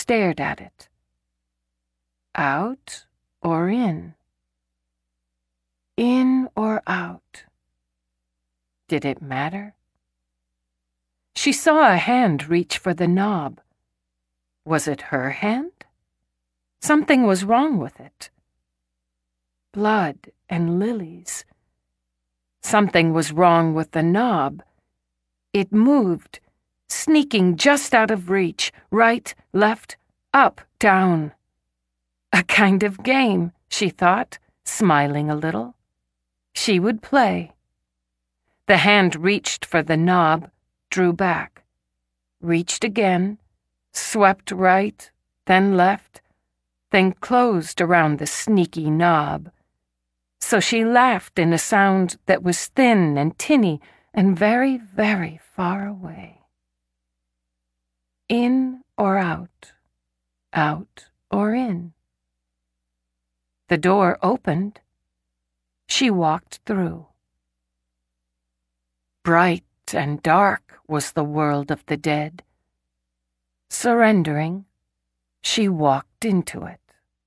stared at it. Out or in? In or out? Did it matter? She saw a hand reach for the knob. Was it her hand? Something was wrong with it. Blood and lilies. Something was wrong with the knob. It moved, sneaking just out of reach, right, left, up, down. A kind of game, she thought, smiling a little. She would play. The hand reached for the knob, drew back, reached again, swept right, then left, then closed around the sneaky knob. So she laughed in a sound that was thin and tinny and very, very far away. In or out or in. The door opened. She walked through. Bright and dark was the world of the dead. Surrendering, she walked into it.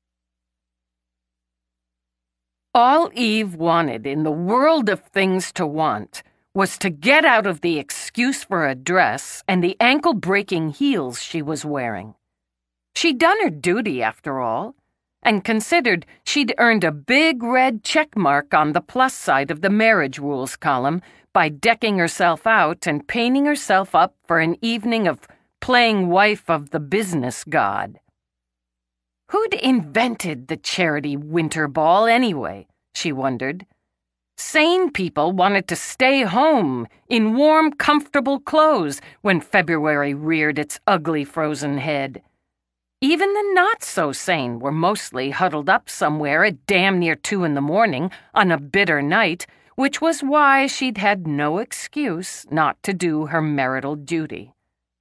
All Eve wanted in the world of things to want was to get out of the excuse for a dress and the ankle-breaking heels she was wearing. She'd done her duty, after all, and considered she'd earned a big red check mark on the plus side of the marriage rules column by decking herself out and painting herself up for an evening of playing wife of the business god. Who'd invented the charity winter ball anyway, she wondered. Sane people wanted to stay home in warm, comfortable clothes when February reared its ugly frozen head. Even the not-so-sane were mostly huddled up somewhere at damn near 2 a.m. on a bitter night, which was why she'd had no excuse not to do her marital duty.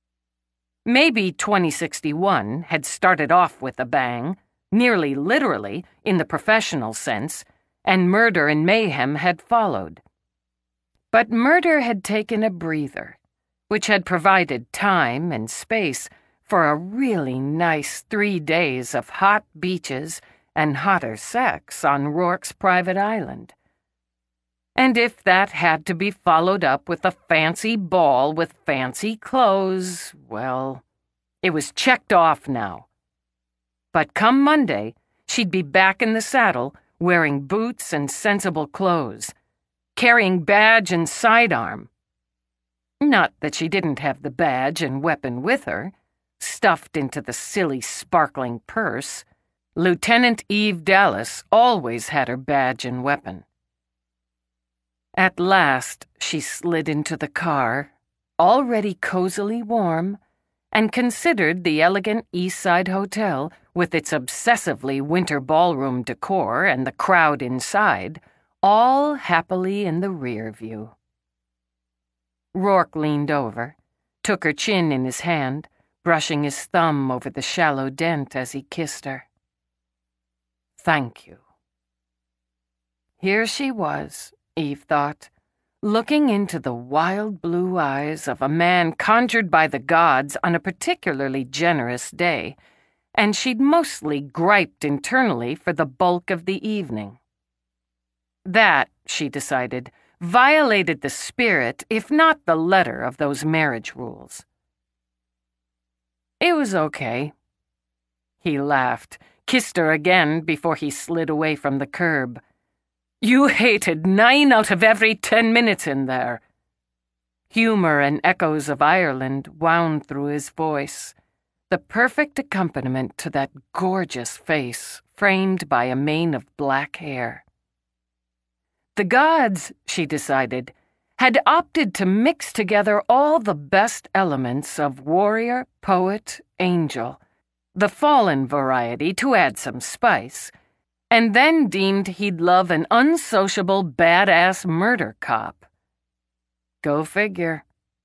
Maybe 2061 had started off with a bang, nearly literally in the professional sense, and murder and mayhem had followed. But murder had taken a breather, which had provided time and space for a really nice 3 days of hot beaches and hotter sex on Rourke's private island. And if that had to be followed up with a fancy ball with fancy clothes, well, it was checked off now. But come Monday, she'd be back in the saddle, wearing boots and sensible clothes, carrying badge and sidearm. Not that she didn't have the badge and weapon with her, stuffed into the silly, sparkling purse. Lieutenant Eve Dallas always had her badge and weapon. At last, she slid into the car, already cozily warm, and considered the elegant East Side Hotel, with its obsessively winter ballroom decor and the crowd inside, all happily in the rear view. Rourke leaned over, took her chin in his hand, brushing his thumb over the shallow dent as he kissed her. Thank you. Here she was, Eve thought, looking into the wild blue eyes of a man conjured by the gods on a particularly generous day, and she'd mostly griped internally for the bulk of the evening. That, she decided, violated the spirit, if not the letter, of those marriage rules. It was okay. He laughed, kissed her again before he slid away from the curb. You hated 9 out of every 10 minutes in there. Humor and echoes of Ireland wound through his voice, the perfect accompaniment to that gorgeous face framed by a mane of black hair. The gods, she decided, had opted to mix together all the best elements of warrior, poet, angel, the fallen variety to add some spice, and then deemed he'd love an unsociable, badass murder cop. Go figure.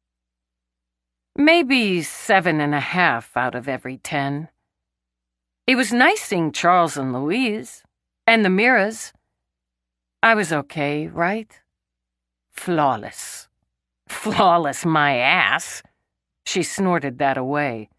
Maybe 7.5 out of every 10. It was nice seeing Charles and Louise, and the Miras. I was okay, right? Flawless. Flawless, my ass. She snorted that away,